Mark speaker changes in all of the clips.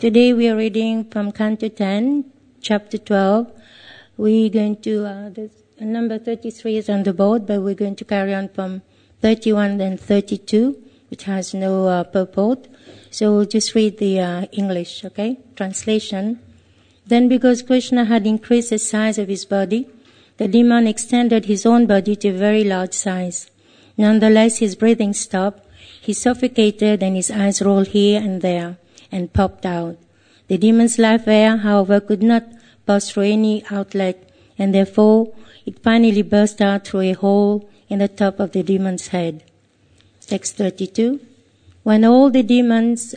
Speaker 1: Today we are reading from Canto 10, chapter 12. We're going to, number 33 is on the board, but we're going to carry on from 31 and 32, which has no purport. So we'll just read the English, okay? Translation. Then because Krishna had increased the size of his body, the demon extended his own body to a very large size. Nonetheless, his breathing stopped, he suffocated, and his eyes rolled here and there and popped out. The demon's life air, however, could not pass through any outlet, and therefore it finally burst out through a hole in the top of the demon's head. Text 32. When all the demon's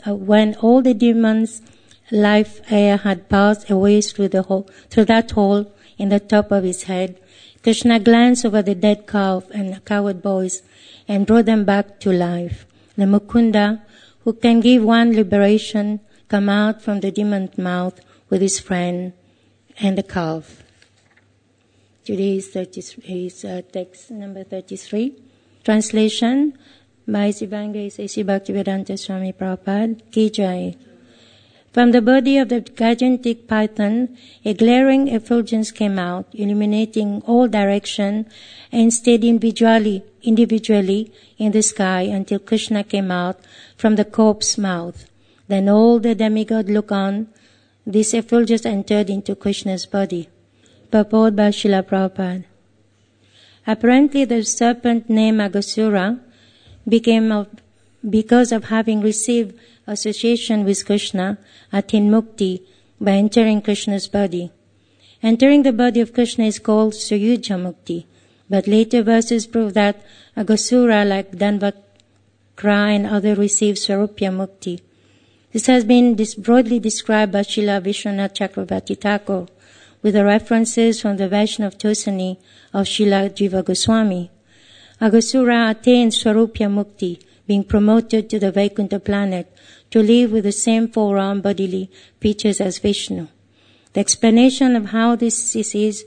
Speaker 1: life air had passed away through that hole in the top of his head, Krishna glanced over the dead calf and cowherd boys and brought them back to life. The Mukunda, who can give one liberation, come out from the demon's mouth with his friend and the calf. Today's text number 33. Translation by Sivangai Sesi Bhaktivedanta Swami Prabhupada. Ki Jai. From the body of the gigantic python, a glaring effulgence came out, illuminating all direction and stayed individually in the sky until Krishna came out from the corpse's mouth. Then all the demigod looked on. This effulgence entered into Krishna's body. Purport by Srila Prabhupada. Apparently the serpent named Aghasura because of having received association with Krishna, attained mukti by entering Krishna's body. Entering the body of Krishna is called Suyuja Mukti, but later verses prove that Aghasura, like Danvakra and others, received Swarupya Mukti. This has been broadly described by Srila Vishwanath Chakravarti Thakur with the references from the Vaishnava Tosani of Srila Jiva Goswami. Aghasura attained Swarupya Mukti, being promoted to the Vaikuntha planet to live with the same four-armed bodily features as Vishnu. The explanation of how this is,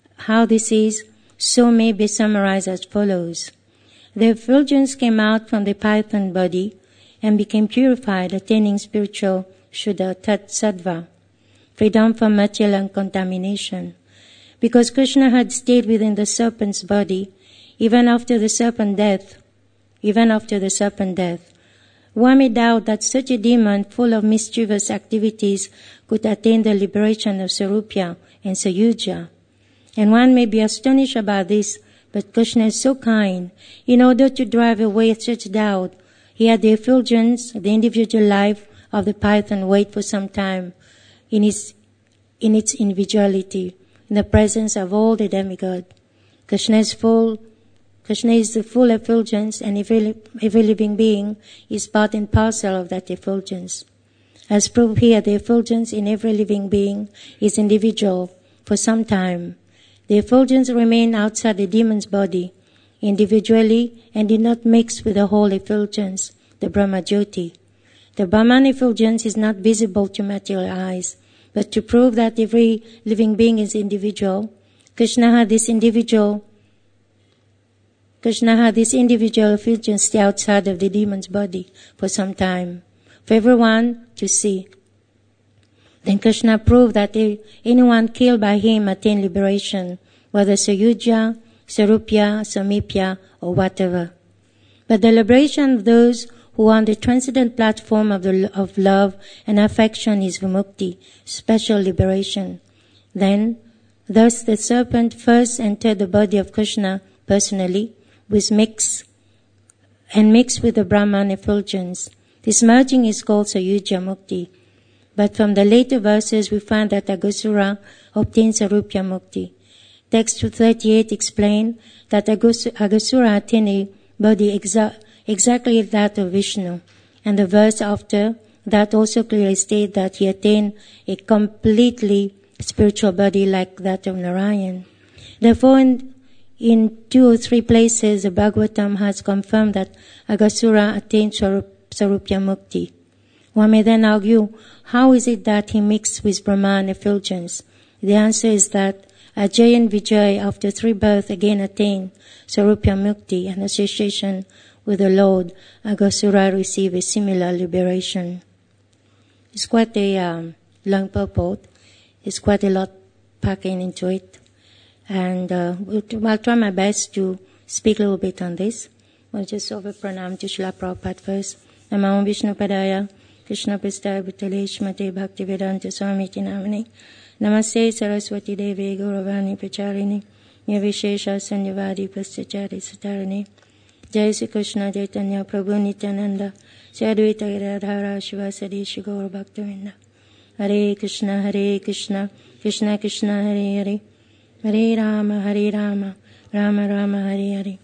Speaker 1: so may be summarized as follows. The effulgence came out from the python body and became purified, attaining spiritual Shuddha Tat Sattva, freedom from material contamination. Because Krishna had stayed within the serpent's body, even after the serpent death, one may doubt that such a demon full of mischievous activities could attain the liberation of Sarupya and Sayuja. And one may be astonished about this, but Krishna is so kind. In order to drive away such doubt, he had the effulgence, the individual life of the python wait for some time in its individuality, in the presence of all the demigods. Krishna is the full effulgence, and every living being is part and parcel of that effulgence. As proved here, the effulgence in every living being is individual for some time. The effulgence remained outside the demon's body, individually, and did not mix with the whole effulgence, the Brahma Jyoti. The Brahman effulgence is not visible to material eyes, but to prove that every living being is individual, Krishna had this individual effulgence stay outside of the demon's body for some time, for everyone to see. Then Krishna proved that anyone killed by him attained liberation, whether Sayuja, Sarupya, Samipya, or whatever. But the liberation of those who are on the transcendent platform of love and affection is Vimukti, special liberation. Thus the serpent first entered the body of Krishna personally, mixed with the Brahman effulgence. This merging is called Sayuja Mukti. But from the later verses we find that Aghasura obtained Sarupya Mukti. Text 238 explain that Aghasura attained a body exactly that of Vishnu, and the verse after that also clearly states that he attained a completely spiritual body like that of Narayan. Therefore, in 2 or 3 places, the Bhagavatam has confirmed that Aghasura attained Sarupya Mukti. One may then argue, how is it that he mixed with Brahman effulgence? The answer is that Ajay and Vijay, after 3 births, again attained Sarupya Mukti, and association with the Lord, Aghasura received a similar liberation. It's quite a long purport. It's quite a lot packing into it. And I'll try my best to speak a little bit on this. We'll just offer pranam to Srila Prabhupada first. Namo Vishnu Padaya, Krishna Prasthaya Bhutale Shrimate Bhaktivedanta Swamiti Namane. Namaste Saraswati Devi Gauravani Pracharini. Nirvishesha Sanyavadi Paschachari Satarani. Jai Sri Krishna Chaitanya Prabhu Nityananda. Sri Advaita Gadadhara Shivasadi Shri Gaura Bhaktavinda. Hare Krishna, Krishna Krishna, Hare Hare. Hare Rama, Rama Rama, Hare Hare.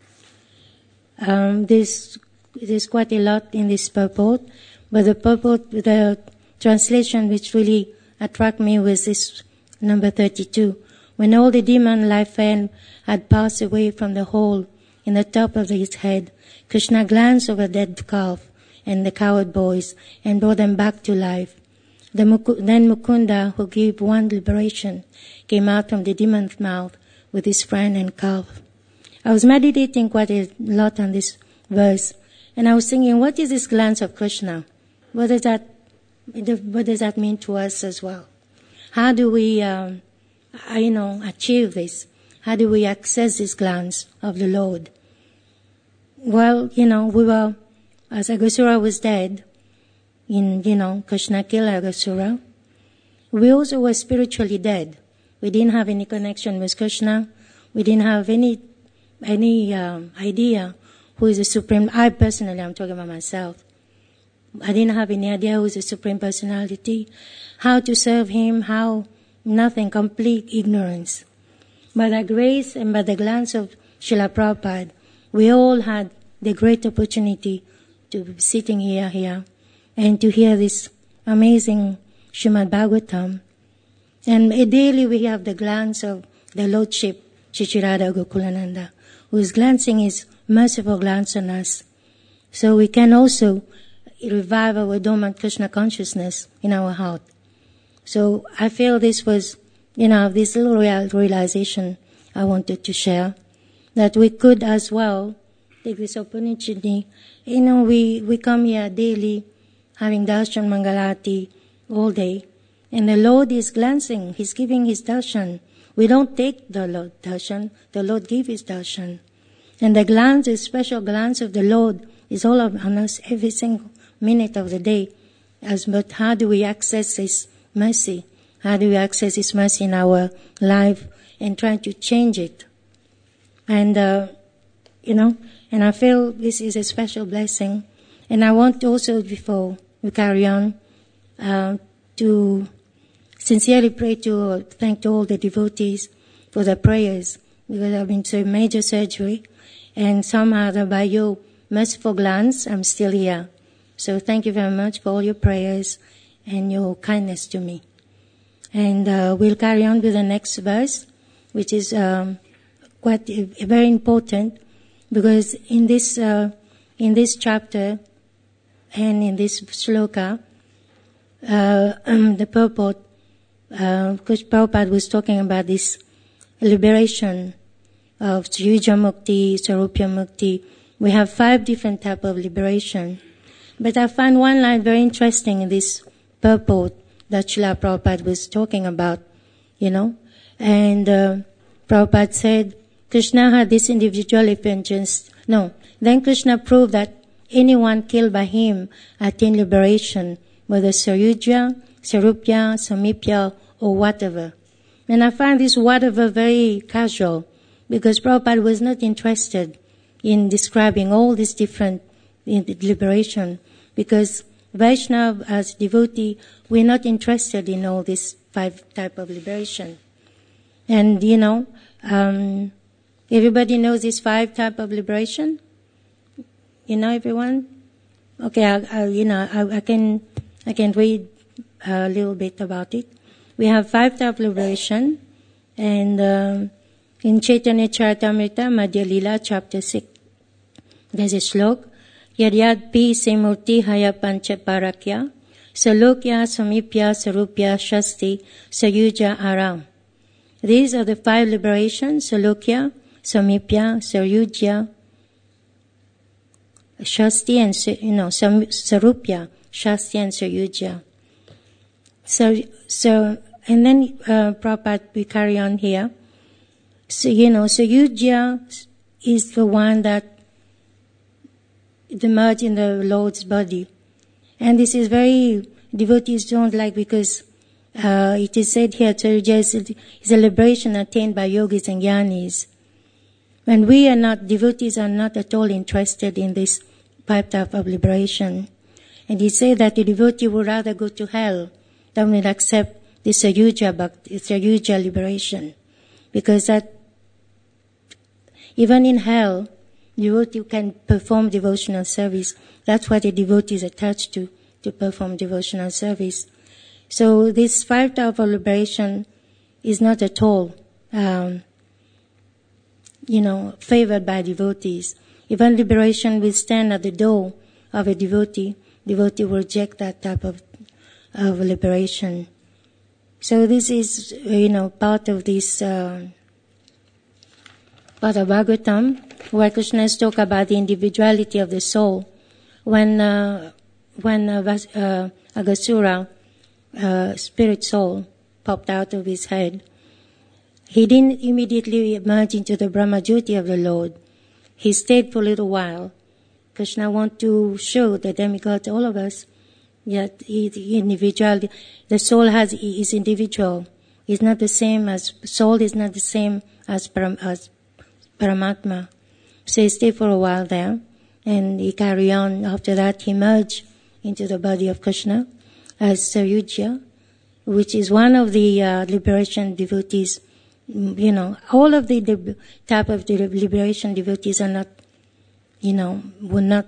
Speaker 1: There's quite a lot in this purport, but the translation which really attracted me was this number 32. When all the demon life had passed away from the hole in the top of his head, Krishna glanced over the dead calf and the cowherd boys and brought them back to life. Then Mukunda, who gave one liberation, came out from the demon's mouth with his friend and calf. I was meditating quite a lot on this verse, and I was thinking, what is this glance of Krishna? What does that mean to us as well? How do we, achieve this? How do we access this glance of the Lord? Well, we were, as Aghasura was dead, Krishna killed Aghasura. We also were spiritually dead. We didn't have any connection with Krishna. We didn't have any idea who is the Supreme. I personally, I'm talking about myself. I didn't have any idea who is the Supreme Personality, how to serve Him, nothing, complete ignorance. By the grace and by the glance of Srila Prabhupada, we all had the great opportunity to be sitting here, and to hear this amazing Srimad Bhagavatam. And daily we have the glance of the Lordship, Shri Radha Gokulananda, who is glancing his merciful glance on us. So we can also revive our dormant Krishna consciousness in our heart. So I feel this was, this little realization I wanted to share, that we could as well take this opportunity. We come here daily, having darshan mangalati all day, and the Lord is glancing, He's giving His darshan. We don't take the Lord darshan, the Lord gives His darshan. And the special glance of the Lord is all on us every single minute of the day. But how do we access His mercy? How do we access His mercy in our life and try to change it? And, and I feel this is a special blessing. And I want also, before we carry on, to sincerely thank all the devotees for their prayers, because I've been through major surgery, and somehow by your merciful glance, I'm still here. So thank you very much for all your prayers and your kindness to me. And we'll carry on with the next verse, which is quite very important, because in this chapter and in this sloka, the purport, Prabhupada was talking about this liberation of Sriyuja Mukti, Sarupya Mukti. We have 5 different types of liberation. But I find one line very interesting in this purport that Srila Prabhupada was talking about, And Prabhupada said, Krishna had this individual vengeance. Then Krishna proved that anyone killed by him attained liberation, whether Sarupya, Samipya, or whatever. And I find this whatever very casual, because Prabhupada was not interested in describing all these different liberation, because Vaishnava, as devotee, we're not interested in all these 5 types of liberation. And, everybody knows these 5 types of liberation? Everyone? Okay, I can read a little bit about it. We have 5 types of liberation, and in Chaitanya Charitamrita, Madhya Lila, chapter 6, there's a slok, Yadyad pi semurti haya pancha parakya, salokya samipya sarupya shasti sayuja aram. These are the 5 liberations, salokya, samipya, sayuja, shasti, and sarupya, shasti, and sayuja. And then Prabhupada, we carry on here. So, Sayujya is the one that emerged in the Lord's body. And this is very, devotees don't like, because it is said here, Sayujya is a liberation attained by yogis and jnanis. And we are not, devotees are not at all interested in this type of liberation. And he said that the devotee would rather go to hell than will accept the Sayujya liberation. Because that, even in hell, devotee can perform devotional service. That's what a devotee is attached to perform devotional service. So this 5 type of liberation is not at all, favored by devotees. Even liberation will stand at the door of a devotee. Devotee will reject that type of liberation. So this is, part of this, part of Bhagavatam, where Krishna has talked about the individuality of the soul. When Aghasura, spirit soul, popped out of his head, he didn't immediately emerge into the Brahmajyoti of the Lord. He stayed for a little while. Krishna wants to show the demigods, all of us, that individuality, the soul is individual. It's not the same as, soul is not the same as Paramatma. So he stayed for a while there, and he carried on. After that, he merged into the body of Krishna as Sayujya, which is one of the liberation devotees. All of the type of the liberation devotees are not, will not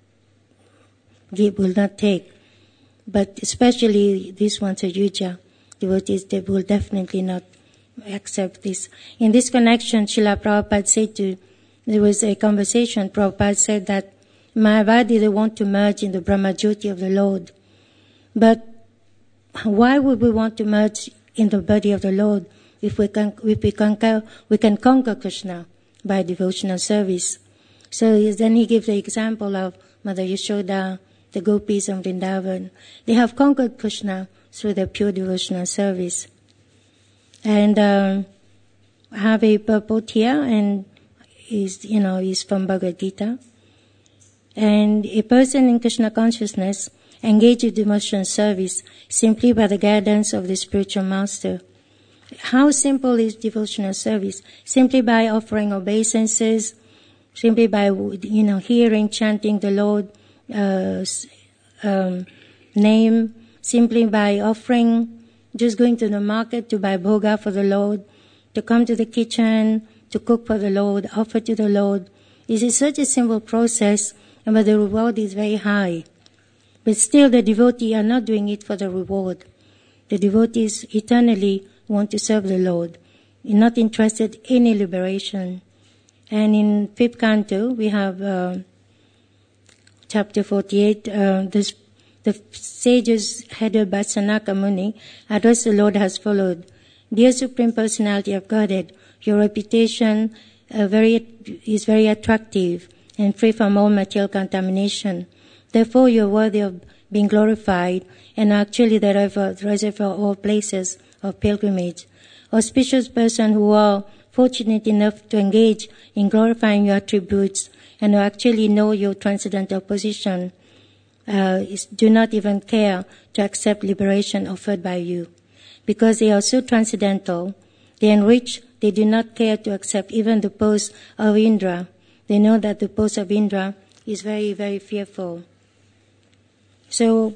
Speaker 1: take. But especially this one, Sayujya devotees, they will definitely not accept this. In this connection, Srila Prabhupada said there was a conversation, Prabhupada said that Mayavadi, they want to merge in the Brahmajyoti of the Lord. But why would we want to merge in the body of the Lord if we can conquer Krishna by devotional service? So then he gives the example of Mother Yashoda, the gopis of Vrindavan. They have conquered Krishna through their pure devotional service. And I have a purport here, and is from Bhagavad Gita. And a person in Krishna consciousness engaged in devotional service simply by the guidance of the spiritual master. How simple is devotional service? Simply by offering obeisances, simply by, hearing, chanting the Lord name, simply by offering, just going to the market to buy bhoga for the Lord, to come to the kitchen, to cook for the Lord, offer to the Lord. It is such a simple process, but the reward is very high. But still the devotee are not doing it for the reward. The devotees eternally want to serve the Lord, not interested in any liberation. And in 5th canto, we have chapter 48, the sages headed by Sanaka Muni address the Lord as followed. Dear Supreme Personality of Godhead, your reputation is very attractive and free from all material contamination. Therefore, you are worthy of being glorified and actually the reservoir of all places of pilgrimage. Auspicious person who are fortunate enough to engage in glorifying your attributes and who actually know your transcendental position do not even care to accept liberation offered by you. Because they are so transcendental, they enrich, they do not care to accept even the post of Indra. They know that the post of Indra is very, very fearful. So,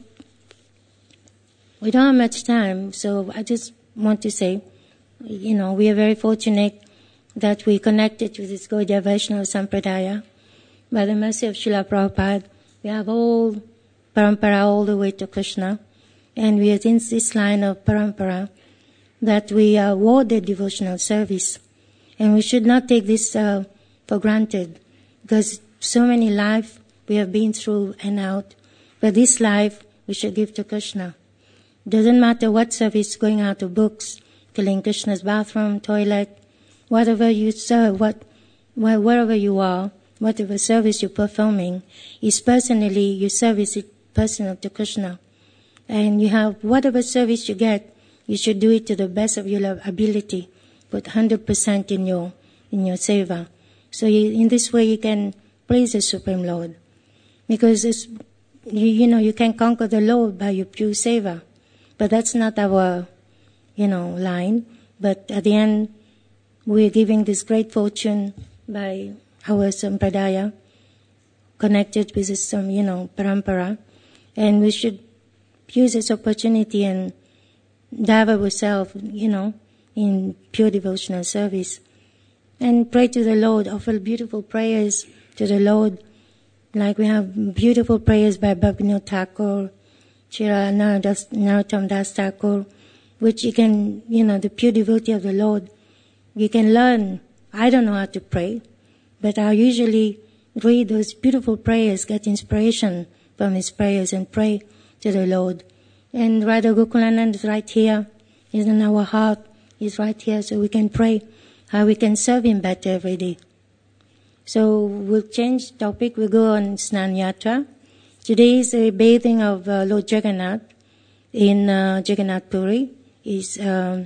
Speaker 1: we don't have much time, so I just want to say, we are very fortunate that we connected to this Gaudiya Vaishnava Sampradaya. By the mercy of Srila Prabhupada, we have all parampara all the way to Krishna, and we are in this line of parampara that we are awarded devotional service. And we should not take this for granted, because so many lives we have been through and out. But this life we should give to Krishna. Doesn't matter what service, going out of books, filling Krishna's bathroom, toilet, whatever you serve, wherever you are, whatever service you're performing, is personally, your service is personal to Krishna. And you have whatever service you get, you should do it to the best of your ability. Put 100% in your seva. So in this way you can praise the Supreme Lord. Because you can conquer the Lord by your pure seva. But that's not our, line. But at the end, we're giving this great fortune by our sampradaya, connected with this, parampara. And we should use this opportunity and dive ourselves, in pure devotional service. And pray to the Lord, offer beautiful prayers to the Lord. Like we have beautiful prayers by Bhaktivinoda Thakur, Srila Narottam Das Thakur, which you can, the pure devotee of the Lord, you can learn. I don't know how to pray, but I usually read those beautiful prayers, get inspiration from his prayers and pray to the Lord. And Radha Gokulanand is right here, is in our heart, is right here, so we can pray how we can serve him better every day. So we'll change topic, we'll go on Snan Yatra. Today is the bathing of Lord Jagannath in Jagannath Puri. Is a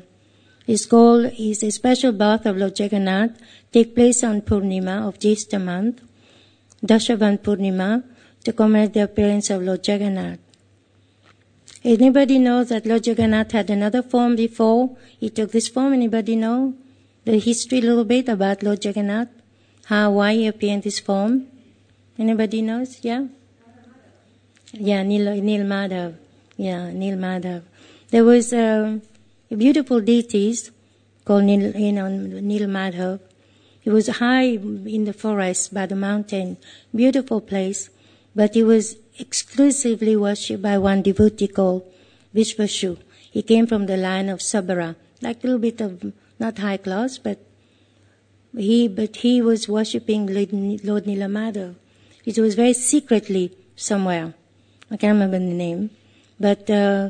Speaker 1: special bath of Lord Jagannath take place on Purnima of Jyeshtha month, Dashavan Purnima, to commemorate the appearance of Lord Jagannath. Anybody knows that Lord Jagannath had another form before he took this form? Anybody know the history a little bit about Lord Jagannath? Why he appeared in this form? Anybody knows? Yeah? Yeah, Nil Madhav. Yeah, Nil Madhav. There was a beautiful deities called Nil Madhav. He was high in the forest by the mountain, beautiful place, but he was exclusively worshipped by one devotee called Vishvashu. He came from the line of Sabara, like a little bit of, not high class, but he was worshipping Lord Nilamadhav. It was very secretly somewhere. I can't remember the name. But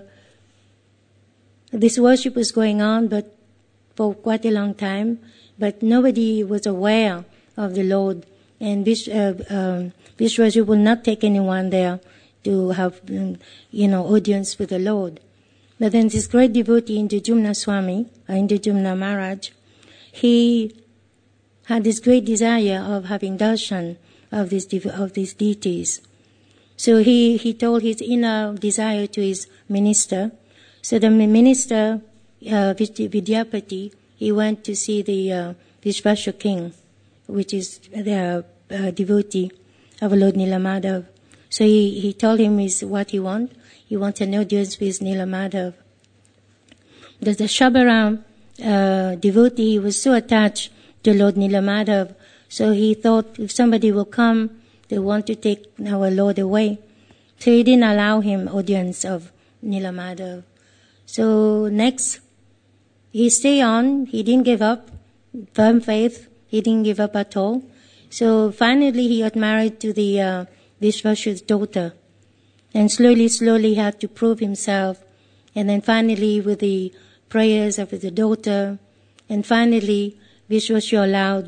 Speaker 1: this worship was going on but for quite a long time, but nobody was aware of the Lord. And Vishvashu would not take anyone there to have, audience with the Lord. But then this great devotee, Indujumna Swami, Indujumna Maharaj, he had this great desire of having darshan of these deities. So he told his inner desire to his minister. So the minister, Vidyapati, he went to see the Vishvashu king, which is the devotee of Lord Nilamadhav. So he told him what he wants. He wants an audience with Nilamadhav. The Shabaram devotee was so attached to Lord Nilamadhav, so he thought if somebody will come, they want to take our Lord away. So he didn't allow him audience of Nilamadhav. So next, he stayed on. He didn't give up. Firm faith. He didn't give up at all. So finally, he got married to the Vishvashu's daughter. And slowly he had to prove himself. And then finally, with the prayers of the daughter, and finally, Vishvashu allowed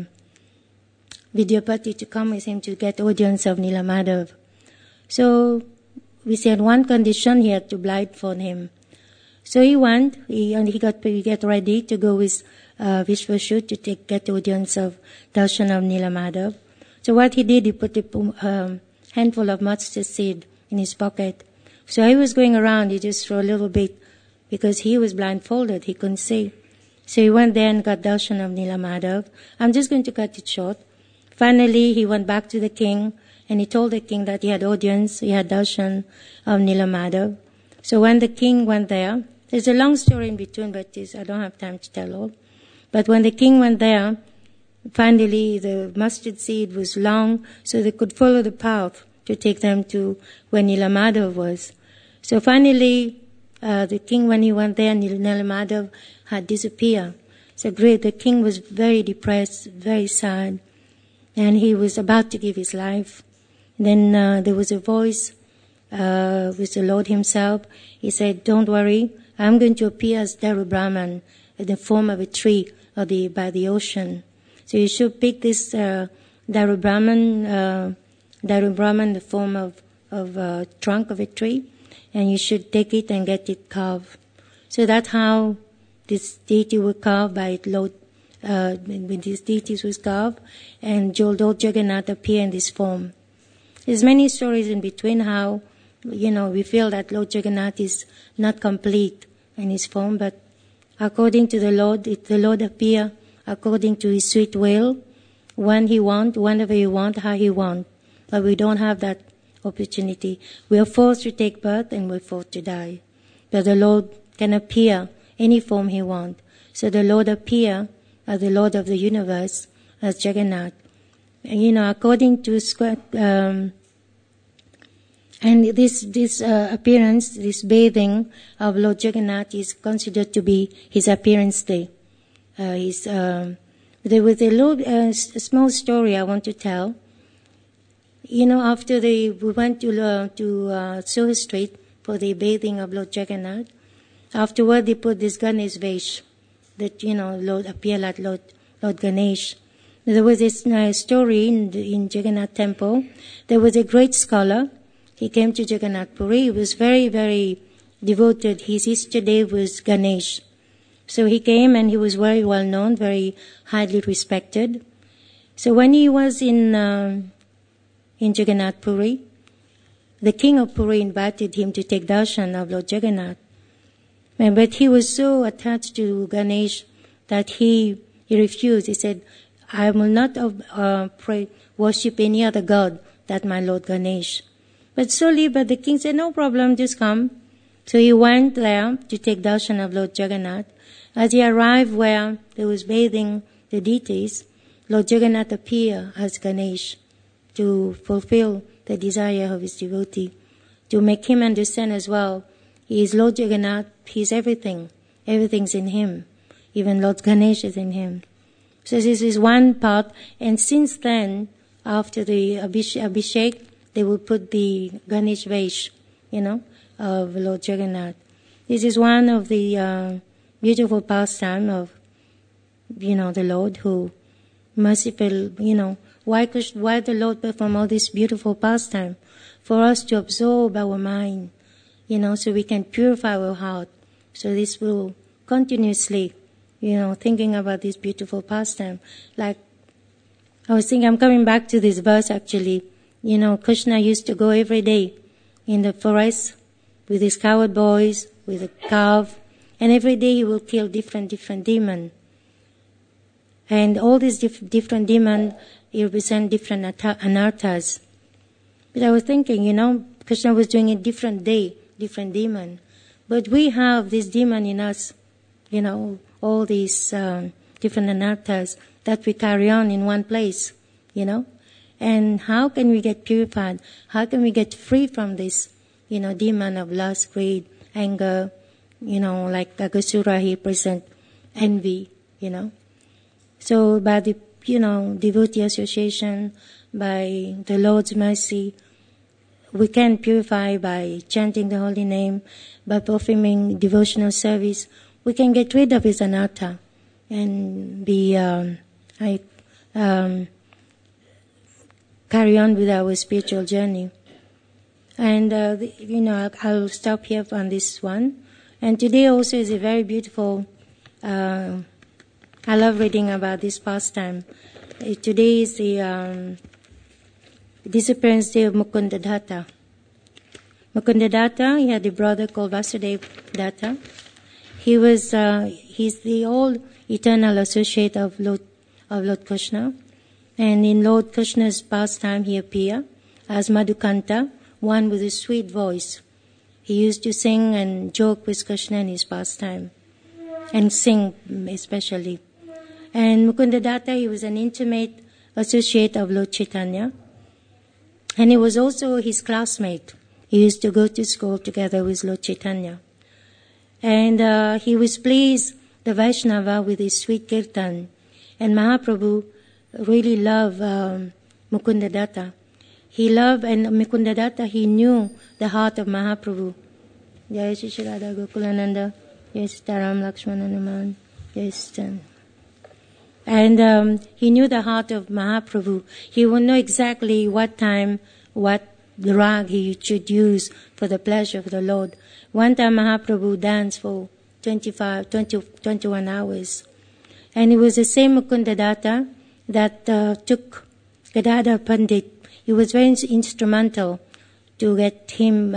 Speaker 1: Vidyapati to come with him to get audience of Nilamadhav. So we said one condition, he had to blindfold him. So he went, he get ready to go with Vishvashu to get audience of darshan of Nilamadhav. So what he did, he put a handful of mustard seed in his pocket. So he was going around, he just threw a little bit, because he was blindfolded, he couldn't see. So he went there and got darshan of Nilamadhav. I'm just going to cut it short. Finally, he went back to the king, and he told the king that he had audience, he had darshan of Nilamadhav. So when the king went there, there's a long story in between, but I don't have time to tell all. But when the king went there, finally the mustard seed was long, so they could follow the path to take them to where Nilamadhav was. So finally, the king, when he went there, Nilamadhav had disappeared. So the king was very depressed, very sad, and he was about to give his life. Then there was a voice with the Lord himself. He said, "Don't worry, I'm going to appear as Daru Brahman in the form of a tree by the ocean. So you should pick this Daru Brahman, the form of trunk of a tree, and you should take it and get it carved. So that's how this deity was carved by Lord. When this deity was carved, and Lord Jagannath appeared in this form. There's many stories in between how, we feel that Lord Jagannath is not complete in his form, but according to the Lord appear according to his sweet will, when he want, whenever he want, how he want. But we don't have that opportunity. We are forced to take birth and we're forced to die. But the Lord can appear any form he want. So the Lord appear as the Lord of the universe, as Jagannath. And, according to and this appearance, this bathing of Lord Jagannath is considered to be his appearance day. There was a small story I want to tell. After we went to Soho Street for the bathing of Lord Jagannath, afterward they put this Ganesh Vesh that, Lord appeared like Lord Ganesh. There was this story in Jagannath temple. There was a great scholar. He came to Jagannath Puri. He was very, very devoted. His Easter day was Ganesh. So he came and he was very well known, very highly respected. So when he was in Jagannath Puri, the king of Puri invited him to take darshan of Lord Jagannath. But he was so attached to Ganesh that he refused. He said, I will not worship any other god than my Lord Ganesh. But the king said, no problem, just come. So he went there to take darshan of Lord Jagannath. As he arrived where they was bathing the deities, Lord Jagannath appeared as Ganesh to fulfill the desire of his devotee, to make him understand as well. He is Lord Jagannath, he is everything. Everything's in him. Even Lord Ganesh is in him. So this is one part. And since then, after the Abhishek, they will put the Ganesh Vesh, of Lord Jagannath. This is one of the beautiful pastime of, the Lord who merciful, why the Lord perform all this beautiful pastime? For us to absorb our mind, so we can purify our heart. So this will continuously, thinking about this beautiful pastime. Like, I'm coming back to this verse actually. Krishna used to go every day in the forest with his cowherd boys, with a calf, and every day he will kill different demons. And all these different demons represent different anarthas. But I was thinking, Krishna was doing it different day, different demon. But we have this demon in us, all these different anarthas that we carry on in one place, And how can we get purified? How can we get free from this, demon of lust, greed, anger, like Aghasura, he present envy, So by the, devotee association, by the Lord's mercy, we can purify by chanting the holy name, by performing devotional service. We can get rid of his anatta and be, carry on with our spiritual journey. And, I'll stop here on this one. And today also is a very beautiful, I love reading about this pastime. Today is the disappearance day of Mukunda Datta. Mukunda Datta, he had a brother called Vasudeva Datta. He's the old eternal associate of Lord Krishna. And in Lord Krishna's pastime, he appeared as Madhukanta, one with a sweet voice. He used to sing and joke with Krishna in his pastime, and sing especially. And Mukunda Datta, he was an intimate associate of Lord Chaitanya, and he was also his classmate. He used to go to school together with Lord Chaitanya. And he was pleased, the Vaishnava, with his sweet kirtan. And Mahaprabhu really loved Mukunda Datta. He loved, and Mukunda Datta, he knew the heart of Mahaprabhu. Jai Shri Radha Gokulananda, Jai Sitaram Lakshmana Hanuman, Jai Stan. And he knew the heart of Mahaprabhu. He would know exactly what time, what the rag he should use for the pleasure of the Lord. One time Mahaprabhu danced for 21 hours. And it was the same Mukundadatta that took Gadadhar Pandit. He was very instrumental to get him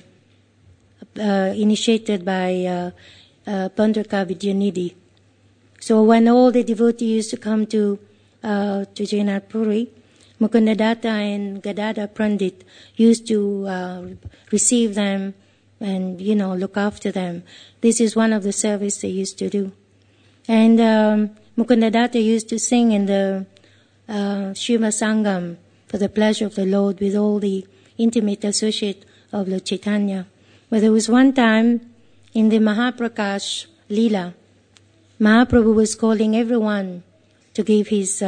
Speaker 1: initiated by Pandurka Vidyanidhi. So when all the devotees used to come to Jagannath Puri, Mukundadatta and Gadadhar Pandit used to receive them and, look after them. This is one of the service they used to do. And Mukundadatta used to sing in the Shiva Sangam for the pleasure of the Lord with all the intimate associate of Lord Chaitanya. But there was one time in the Mahaprakash Leela, Mahaprabhu was calling everyone to give his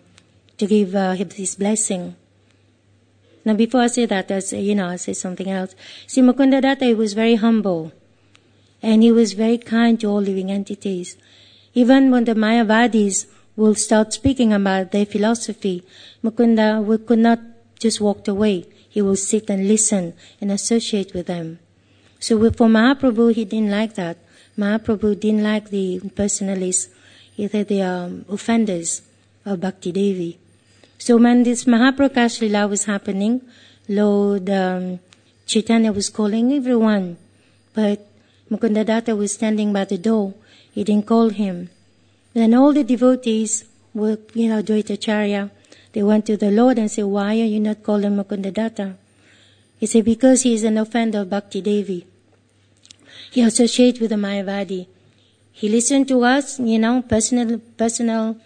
Speaker 1: blessing. Now, before I say that, I'll say something else. See, Mukundadatta was very humble, and he was very kind to all living entities. Even when the Mayavadis will start speaking about their philosophy, Mukunda could not just walk away. He will sit and listen and associate with them. So for Mahaprabhu, he didn't like that. Mahaprabhu didn't like the impersonalists, either the offenders of Bhakti Devi. So when this Mahaprakash Lila was happening, Lord Chaitanya was calling everyone, but Mukundadatta was standing by the door. He didn't call him. Then all the devotees were, Dvaitacharya, they went to the Lord and said, why are you not calling Mukundadatta? He said, because he is an offender of Bhakti Devi. He associates with the Mayavadi. He listened to us, personal,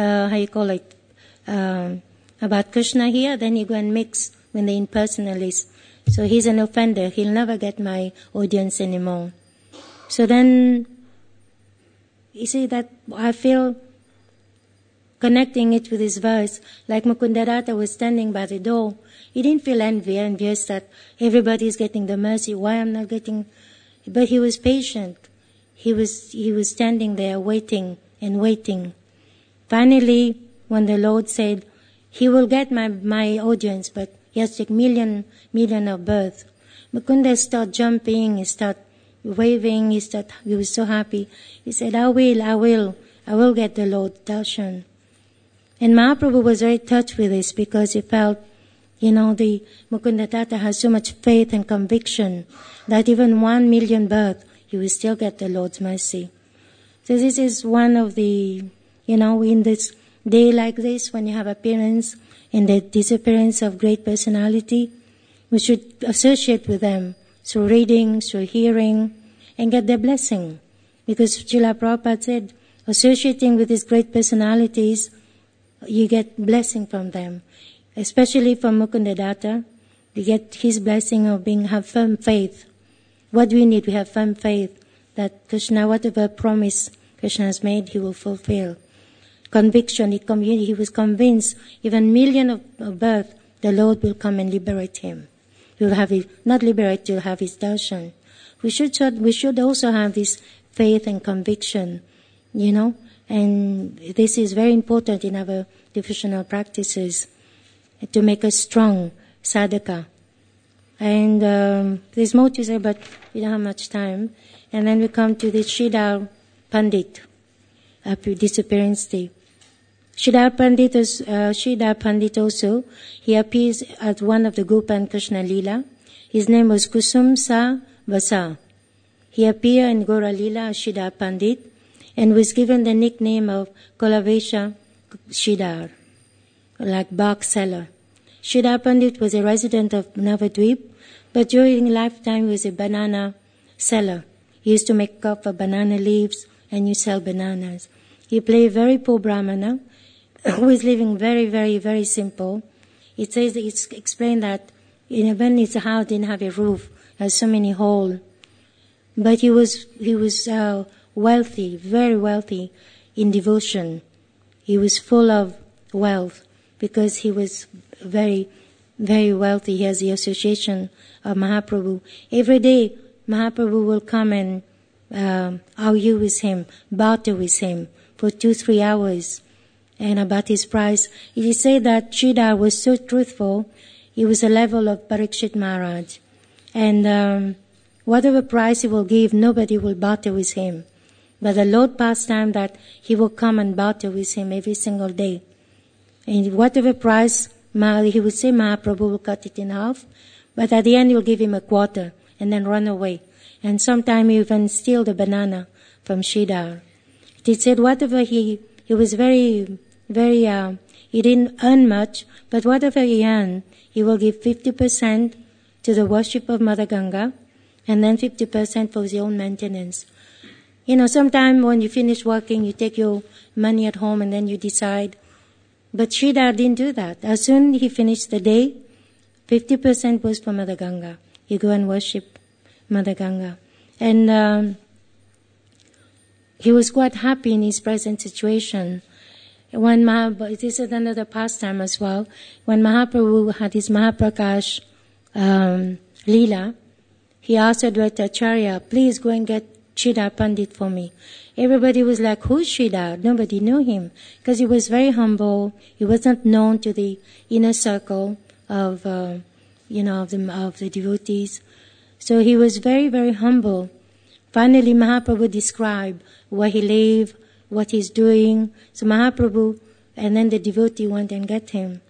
Speaker 1: about Krishna here, then he go and mix with the impersonalists. So he's an offender. He'll never get my audience anymore. So then, you see that I feel connecting it with his verse, like Mukundadatta was standing by the door. He didn't feel envious that everybody is getting the mercy. Why I'm not getting? But he was patient. He was standing there waiting and waiting. Finally, when the Lord said, he will get my audience, but he has to take million of birth. Mukunda started jumping, he started waving, he was so happy. He said, I will get the Lord darshan. And Mahaprabhu was very touched with this because he felt, the Mukundadatta has so much faith and conviction that even 1 million birth, he will still get the Lord's mercy. So this is one of the, in this day like this, when you have appearance and the disappearance of great personality, we should associate with them through reading, through hearing, and get their blessing. Because Srila Prabhupada said, associating with these great personalities, you get blessing from them. Especially from Mukundadatta, you get his blessing of have firm faith. What do we need? We have firm faith that Krishna, whatever promise Krishna has made, he will fulfill. Conviction, he was convinced, even million of birth, the Lord will come and liberate him. He will have not liberate, he'll have his darshan. We should also have this faith and conviction, and this is very important in our devotional practices to make us strong sadhaka. And there's more to say, but we don't have much time. And then we come to the Sridhar Pandit, disappearance day. Sridhar Pandit also, he appears at one of the Gopa Krishna Leela. His name was Kusum Sa Vasa. He appeared in Gora Leela as Sridhar Pandit and was given the nickname of Kolavesha Sridhar, like bark seller. Sridhar Pandit was a resident of Navadvip, but during lifetime he was a banana seller. He used to make cup of banana leaves and you sell bananas. He played very poor brahmana who was living very, very, very simple. It's explained that when his house didn't have a roof, has so many holes. But he was wealthy, very wealthy in devotion. He was full of wealth because he was very, very wealthy. He has the association of Mahaprabhu. Every day, Mahaprabhu will come and argue with him, barter with him for 2-3 hours, and about his price. It is said that Sridhar was so truthful, he was a level of Parikshit Maharaj. And whatever price he will give, nobody will barter with him. But the Lord passed time that he will come and barter with him every single day. And whatever price, he would say Mahaprabhu will cut it in half, but at the end he will give him a quarter and then run away. And sometimes he even steal the banana from Sridhar. It said whatever he was very, he didn't earn much, but whatever he earned, he will give 50% to the worship of Mother Ganga, and then 50% for his own maintenance. Sometimes when you finish working, you take your money at home and then you decide. But Sridhar didn't do that. As soon as he finished the day, 50% was for Mother Ganga. You go and worship Mother Ganga. And he was quite happy in his present situation. When this is another pastime as well. When Mahaprabhu had his Mahaprakash Leela, he asked Advaita Acharya, please go and get Sridhar Pandit for me. Everybody was like, who's Sridhar? Nobody knew him because he was very humble. He wasn't known to the inner circle of, of the devotees. So he was very, very humble. Finally, Mahaprabhu described where he lived, what he's doing. So Mahaprabhu, and then the devotee went and got him.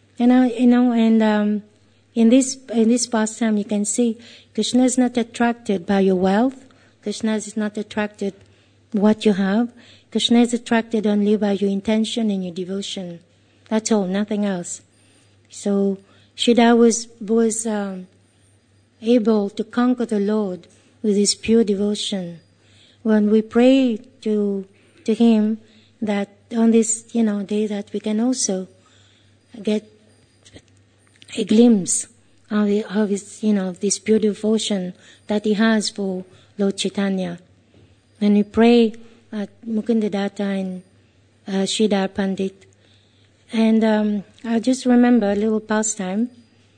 Speaker 1: In this pastime, you can see Krishna is not attracted by your wealth. Krishna is not attracted what you have. Krishna is attracted only by your intention and your devotion. That's all, nothing else. So Sridhar was able to conquer the Lord with his pure devotion. When we pray to him that on this day that we can also get a glimpse of his this pure devotion that he has for Lord Chaitanya. When we pray at Mukunda Datta and Sridhar Pandit. And I just remember a little pastime.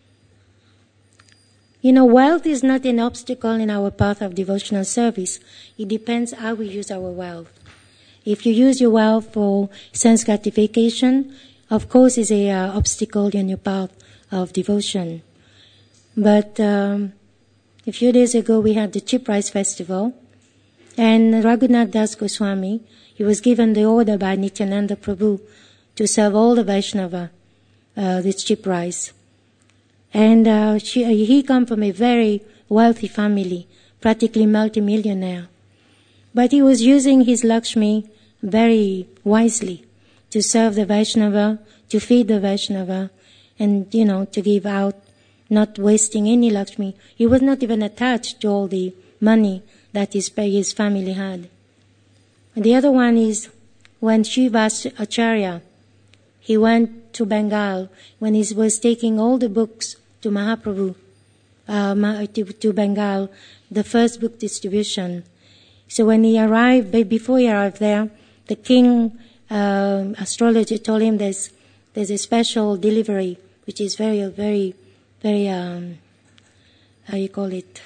Speaker 1: Wealth is not an obstacle in our path of devotional service. It depends how we use our wealth. If you use your wealth for sense gratification, of course it's an obstacle in your path of devotion. But a few days ago we had the Cheap Rice Festival, and Raghunath Das Goswami, he was given the order by Nityananda Prabhu to serve all the Vaishnava this cheap rice. And he come from a very wealthy family, practically multimillionaire. But he was using his Lakshmi very wisely to serve the Vaishnava, to feed the Vaishnava, and, to give out, not wasting any Lakshmi. He was not even attached to all the money that his family had. And the other one is when Srivas Acharya, he went to Bengal when he was taking all the books to Mahaprabhu, to Bengal, the first book distribution. So when he arrived, before he arrived there, the king astrologer told him there's a special delivery, which is very, very, very, how you call it?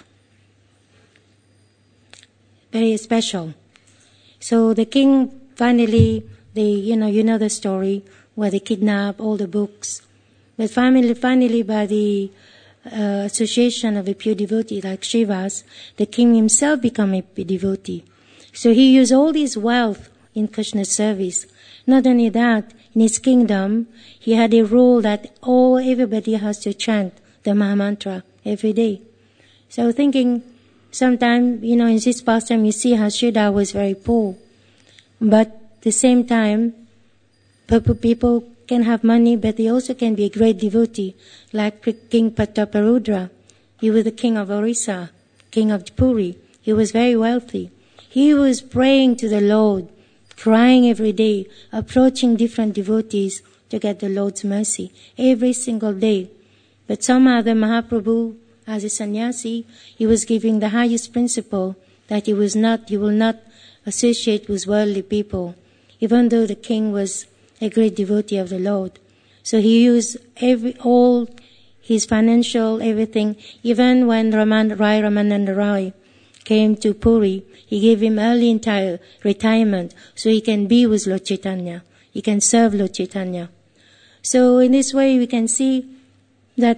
Speaker 1: Very special. So the king finally, you know the story, where they kidnap all the books. But finally by the association of a pure devotee like Srivas, the king himself became a devotee. So he used all his wealth in Krishna's service. Not only that, in his kingdom, he had a rule that everybody has to chant the Mahamantra every day. So thinking, sometimes, in this pastime, you see how Sridhar was very poor. But at the same time, people can have money, but they also can be a great devotee, like King Prataparudra. He was the king of Orissa, king of Puri. He was very wealthy. He was praying to the Lord, crying every day, approaching different devotees to get the Lord's mercy every single day. But somehow the Mahaprabhu, as a sannyasi, he was giving the highest principle that he will not associate with worldly people, even though the king was a great devotee of the Lord. So he used all his financial, everything. Even when Rai Ramananda Rai came to Puri, he gave him early entire retirement so he can be with Lord Chaitanya. He can serve Lord Chaitanya. So in this way we can see that,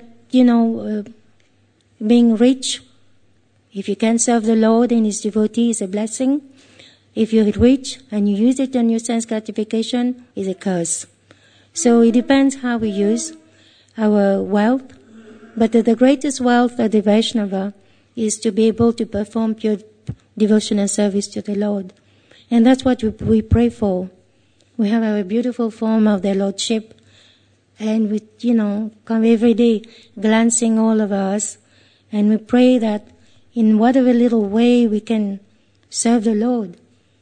Speaker 1: being rich, if you can serve the Lord and His devotee, is a blessing. If you're rich and you use it on your sense gratification, is a curse. So it depends how we use our wealth. But the greatest wealth of the Vaishnava is to be able to perform pure devotional service to the Lord. And that's what we pray for. We have our beautiful form of the Lordship. And we, come every day glancing all of us. And we pray that in whatever little way we can serve the Lord,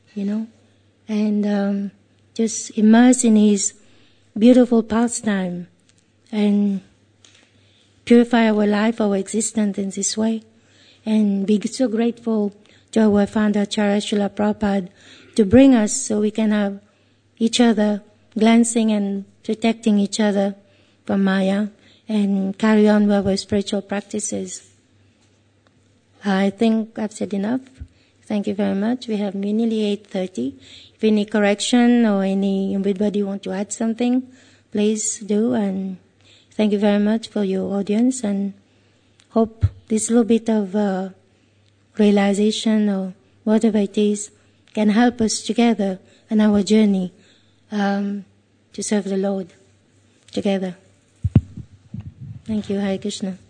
Speaker 1: and just immerse in His beautiful pastime and purify our life, our existence in this way. And be so grateful to our founder, Acharya Srila Prabhupada, to bring us so we can have each other glancing and protecting each other from Maya and carry on with our spiritual practices. I think I've said enough. Thank you very much. We have nearly 8:30. If any correction or anybody want to add something, please do. And thank you very much for your audience, and hope this little bit of realization or whatever it is can help us together in our journey to serve the Lord together. Thank you. Hare Krishna.